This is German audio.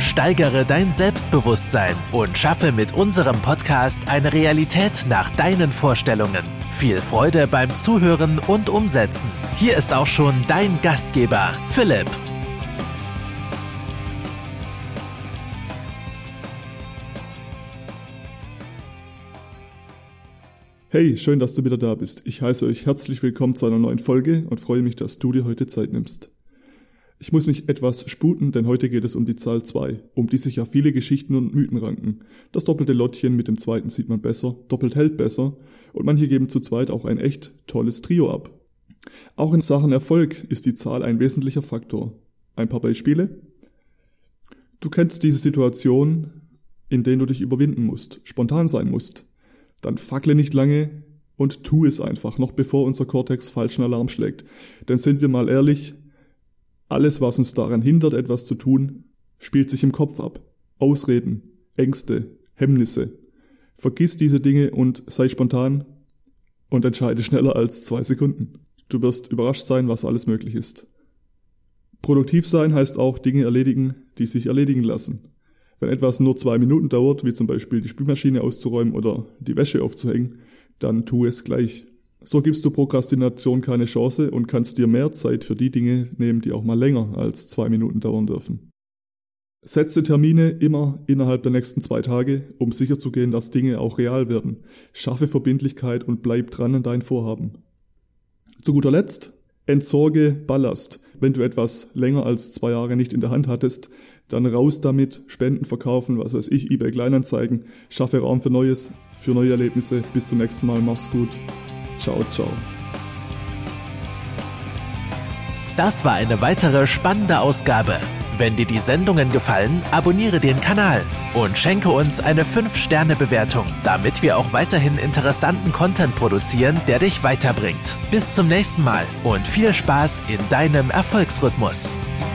Steigere dein Selbstbewusstsein und schaffe mit unserem Podcast eine Realität nach deinen Vorstellungen. Viel Freude beim Zuhören und Umsetzen. Hier ist auch schon dein Gastgeber, Philipp. Hey, schön, dass du wieder da bist. Ich heiße euch herzlich willkommen zu einer neuen Folge und freue mich, dass du dir heute Zeit nimmst. Ich muss mich etwas sputen, denn heute geht es um die Zahl 2, um die sich ja viele Geschichten und Mythen ranken. Das doppelte Lottchen mit dem zweiten sieht man besser, doppelt hält besser und manche geben zu zweit auch ein echt tolles Trio ab. Auch in Sachen Erfolg ist die Zahl ein wesentlicher Faktor. Ein paar Beispiele. Du kennst diese Situation, in denen du dich überwinden musst, spontan sein musst. Dann fackle nicht lange und tu es einfach, noch bevor unser Kortex falschen Alarm schlägt. Denn sind wir mal ehrlich, alles, was uns daran hindert, etwas zu tun, spielt sich im Kopf ab. Ausreden, Ängste, Hemmnisse. Vergiss diese Dinge und sei spontan und entscheide schneller als 2 Sekunden. Du wirst überrascht sein, was alles möglich ist. Produktiv sein heißt auch Dinge erledigen, die sich erledigen lassen. Wenn etwas nur 2 Minuten dauert, wie zum Beispiel die Spülmaschine auszuräumen oder die Wäsche aufzuhängen, dann tu es gleich. So gibst du Prokrastination keine Chance und kannst dir mehr Zeit für die Dinge nehmen, die auch mal länger als 2 Minuten dauern dürfen. Setze Termine immer innerhalb der nächsten 2 Tage, um sicherzugehen, dass Dinge auch real werden. Schaffe Verbindlichkeit und bleib dran an dein Vorhaben. Zu guter Letzt, entsorge Ballast. Wenn du etwas länger als 2 Jahre nicht in der Hand hattest, dann raus damit, Spenden verkaufen, was weiß ich, eBay Kleinanzeigen, schaffe Raum für Neues, für neue Erlebnisse. Bis zum nächsten Mal, mach's gut. Ciao, ciao. Das war eine weitere spannende Ausgabe. Wenn dir die Sendungen gefallen, abonniere den Kanal und schenke uns eine 5-Sterne-Bewertung, damit wir auch weiterhin interessanten Content produzieren, der dich weiterbringt. Bis zum nächsten Mal und viel Spaß in deinem Erfolgsrhythmus.